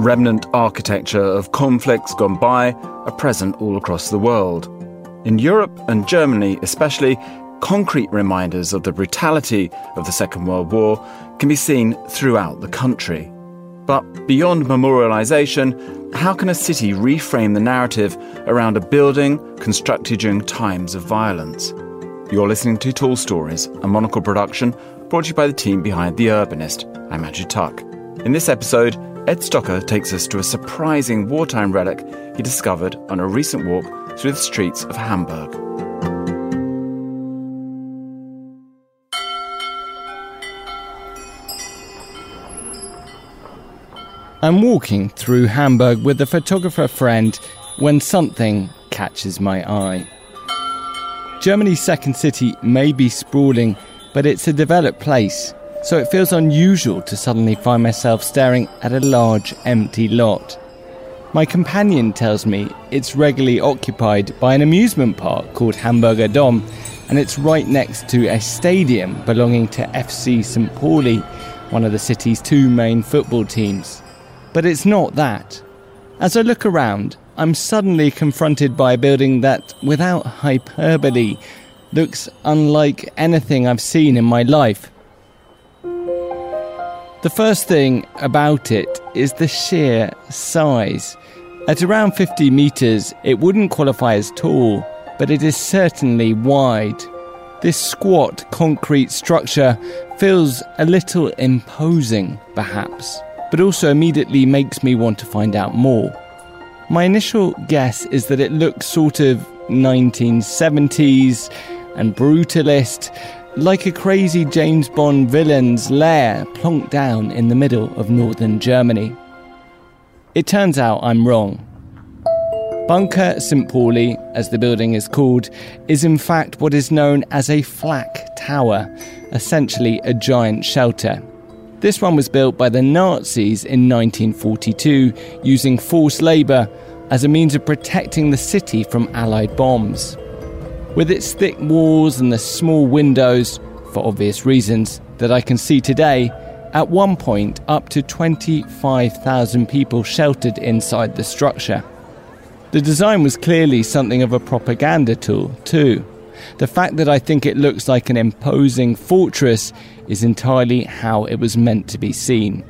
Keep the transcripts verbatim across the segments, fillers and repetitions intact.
remnant architecture of conflicts gone by are present all across the world. In Europe and Germany especially, concrete reminders of the brutality of the Second World War can be seen throughout the country. But beyond memorialisation, how can a city reframe the narrative around a building constructed during times of violence? You're listening to Tall Stories, a Monocle production brought to you by the team behind The Urbanist. I'm Andrew Tuck. In this episode, Ed Stocker takes us to a surprising wartime relic he discovered on a recent walk through the streets of Hamburg. I'm walking through Hamburg with a photographer friend when something catches my eye. Germany's second city may be sprawling, but it's a developed place, so it feels unusual to suddenly find myself staring at a large, empty lot. My companion tells me it's regularly occupied by an amusement park called Hamburger Dom, and it's right next to a stadium belonging to F C Saint Pauli, one of the city's two main football teams. But it's not that. As I look around, I'm suddenly confronted by a building that, without hyperbole, looks unlike anything I've seen in my life. The first thing about it is the sheer size. At around fifty metres, it wouldn't qualify as tall, but it is certainly wide. This squat concrete structure feels a little imposing, perhaps, but also immediately makes me want to find out more. My initial guess is that it looks sort of nineteen seventies and brutalist, like a crazy James Bond villain's lair plonked down in the middle of northern Germany. It turns out I'm wrong. Bunker Saint Pauli, as the building is called, is in fact what is known as a flak tower, essentially a giant shelter. This one was built by the Nazis in nineteen forty-two, using forced labour as a means of protecting the city from Allied bombs. With its thick walls and the small windows, for obvious reasons, that I can see today, at one point up to twenty-five thousand people sheltered inside the structure. The design was clearly something of a propaganda tool, too. The fact that I think it looks like an imposing fortress is entirely how it was meant to be seen.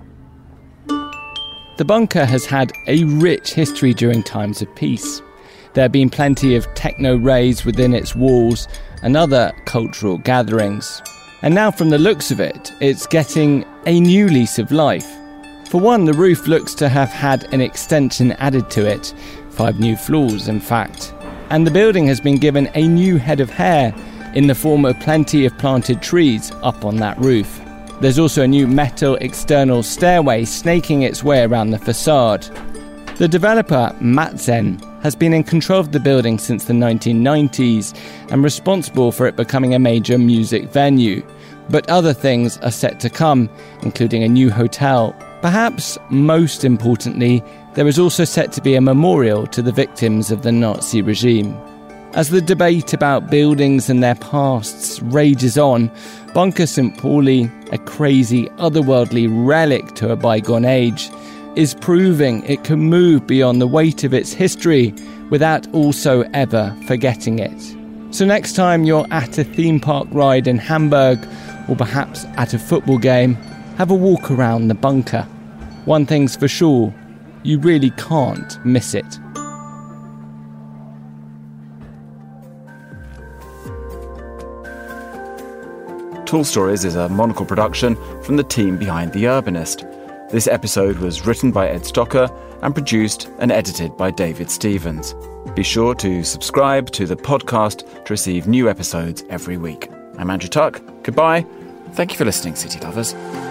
The bunker has had a rich history during times of peace. There have been plenty of techno-raves within its walls and other cultural gatherings. And now from the looks of it, it's getting a new lease of life. For one, the roof looks to have had an extension added to it, five new floors in fact. And the building has been given a new head of hair in the form of plenty of planted trees up on that roof. There's also a new metal external stairway snaking its way around the facade. The developer, Matzen, has been in control of the building since the nineteen nineties and responsible for it becoming a major music venue. But other things are set to come, including a new hotel. Perhaps most importantly, there is also set to be a memorial to the victims of the Nazi regime. As the debate about buildings and their pasts rages on, Bunker Saint Pauli, a crazy, otherworldly relic to a bygone age, is proving it can move beyond the weight of its history without also ever forgetting it. So next time you're at a theme park ride in Hamburg, or perhaps at a football game, have a walk around the bunker. One thing's for sure, you really can't miss it. Tall Stories is a Monocle production from the team behind The Urbanist. This episode was written by Ed Stocker and produced and edited by David Stevens. Be sure to subscribe to the podcast to receive new episodes every week. I'm Andrew Tuck. Goodbye. Thank you for listening, City Lovers.